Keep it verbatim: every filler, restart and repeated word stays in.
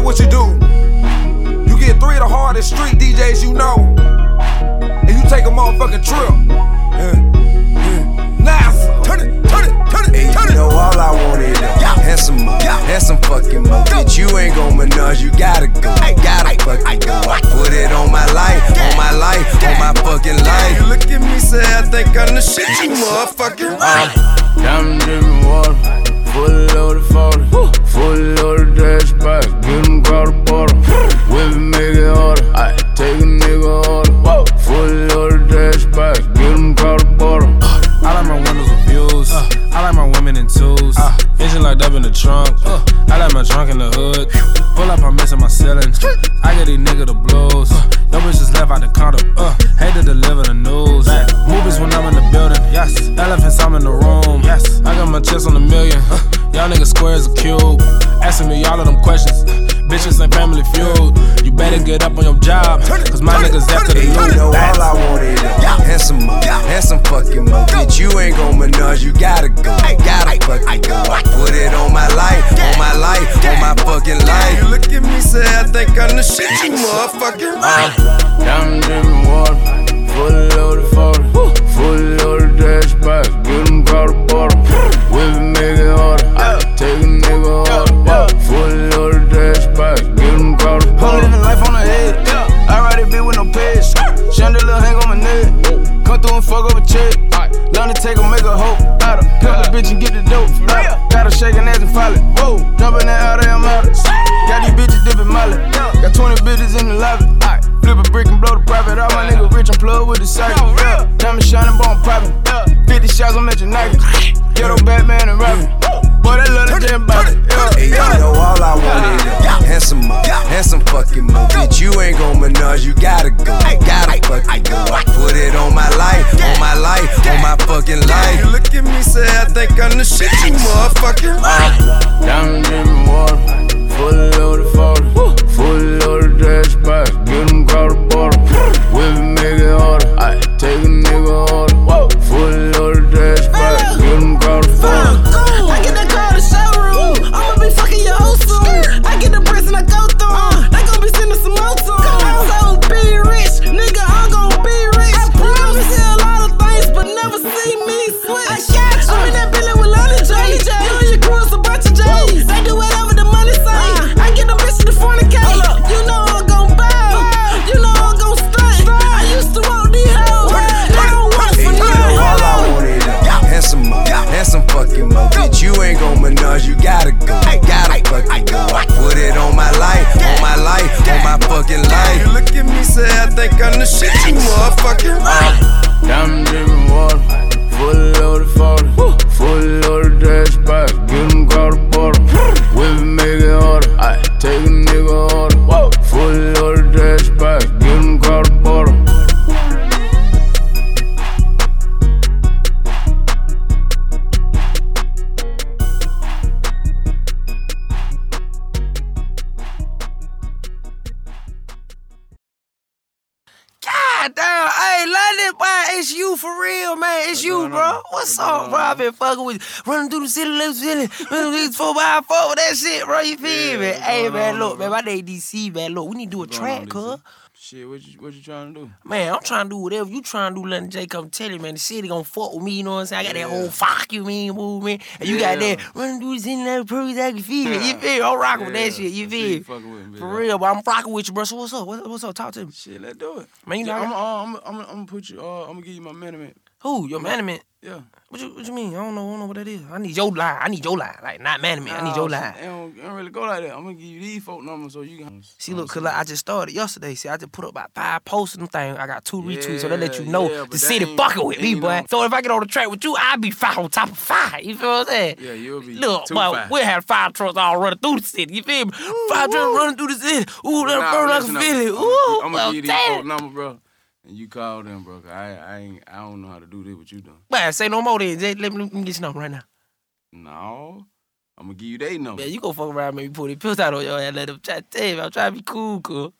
what you do. You get three of the hardest street D Js you know, and you take a motherfucking trip. Yeah, yeah. Now, turn it, turn it, turn it, hey, turn you it. know all I want is yeah. and some more, yeah. and some fucking more. Bitch, you ain't gon' menage, you gotta go, I gotta fucking go. I put it on my life, on my life, on my fucking life. You look at me, say I think I'm the shit, you motherfucking right. Diamond dripping water, full loaded forty, full loaded dash back, get them crowd the border. Whip it, make it harder, I take a nigga order. Full loaded dash back, get them crowd the border. I like my windows with views, uh, I like my women in twos, uh, engine locked up in the trunk, uh, I like my trunk in the hood. Pull up, I'm missing my ceiling, I get these niggas the blues. Yo bitches left out the condo, uh, hate to deliver the news. Movies when I'm in the building, yes. Elephants, I'm in the room, yes. I got my chips on a million, uh, y'all niggas square as a cube. Asking me all of them questions, bitches ain't family feud. You better get up on your job, cause my niggas after the hey, loot. You know all I want is yeah. and some more, yeah. and some fucking more. Bitch, you ain't gon' menage, you gotta go, I gotta fucking go. I put it on my life, on my life, on my fucking life. You look at me, say I think I'm the shit, you motherfucking right. Uh, diamond dripping water, full loaded forty, full loaded dash back, get them crowd the border. Whip it, make it harder, I take a nigga order. Full loaded dash back, get them crowd the border. I'm living life on the head, I ride it big with no pants. Chandelier hang on my neck, come through and fuck up a check. Learn to take her, make her hope. Pimp the bitch and get the dope. Got her shaking ass and follow. Whoa, jumping that out of I'm out. Got these bitches dipping molly. Got twenty bitches in the lobby. Flip a brick and blow the profit. All my niggas rich, I'm plugged with the circuit. Diamond shining, bone poppin'. fifty shots, I'm at your Nike. Ghetto Batman and Robin. Boy, they love the damn body. Hey, you know all I want is yeah. and some more, and some fucking more. Bitch, you ain't gon' menage, you gotta go, I gotta fucking go. I put it on my life, on my life, on my fucking life. You look at me, say I think I'm the shit, you motherfucking right. Uh, diamond dripping water, full loaded forty, full loaded dash back, get them crowd the border. Whip it, make it harder, I take a nigga order. Full loaded dash back, get them crowd the border. I get that car to showroom, I'ma be fucking your whole soon. I get the bricks and I go through them, they gon' be sending some more to them. I'm so be rich, nigga, I'm gon' be rich. You gon' see a lot of things, but never see me switch. I got you. I'm in that building with Lonnie J. You and your crew is a bunch of J's. They do whatever the money say. I get them bitches to fornicate. You know I'm gon' bow, you know I'm gon' stunt. I used to want these hoes, I don't want for nothing. All I want is and some more, and some fucking more. Bitch, you ain't gon' menage, you gotta go, I gotta fucking go. I put it on my life, on my life, on my fucking life. You look at me, say I think I'm the shit, you motherfucking right. Uh, diamond dripping water, full loaded forty, full loaded dash back, get them crowd the border. Whip it, make it harder, I take a nigga order. Full loaded dash back, get them crowd the border. God damn, hey, London, boy, it's you for real, man. It's you, bro. What's up, bro? I been fucking with you. Running through the city, little city, running through four by four with that shit, bro. You feel me? Hey, man, look, man, my name D C, man. Look, we need to do a track, cuz. Shit, what you, what you trying to do? Man, I'm trying to do whatever you trying to do, London J. Come tell you, man. The city gonna fuck with me, you know what I'm saying? I got that whole fuck you mean movement. And you Yeah. got that running through the city, like pros, I can feel it. You feel me? I'm rocking with that shit. You feel me? Fucking with me, For real, but I'm rocking with you, bro. So what's up? What, what's up? Talk to me. Shit, let's do it. Man, you know, Yeah, I I'm, got- uh, I'm, I'm, I'm, I'm gonna put you. Uh, I'm gonna give you my management. who? Your management? Yeah. What you, what you mean? I don't know, I don't know what that is. I need your line. I need your line. Like, not management. I need your line. It don't, it don't really go like that. I'm gonna give you these folk numbers so you can. See, look, cause like I just started yesterday. See, I just put up about five posts and things. I got two retweets, so they let you Yeah, know yeah, but the that city ain't- fucking with me, ain't boy. no- So if I get on the track with you, I'll be five on top of five. You feel what I'm saying? Yeah, you'll be Look, two boy, five. we'll have five trucks all running through the city. You feel me? Five trucks running through the city. Ooh, let Nah, it burn like a listen up. Philly. I'm Ooh, gonna- I'm gonna well, give you these folk damn. number, bro. And you call them, bro. Cause I, I ain't, I don't know how to do this. What you doing? Man, say no more then. Jay, let me, let me get your number right now. No, I'm gonna give you their number. Man, you go fuck around, maybe pull the pills out on your ass, let them try to tell you. I'm trying to be cool, cool.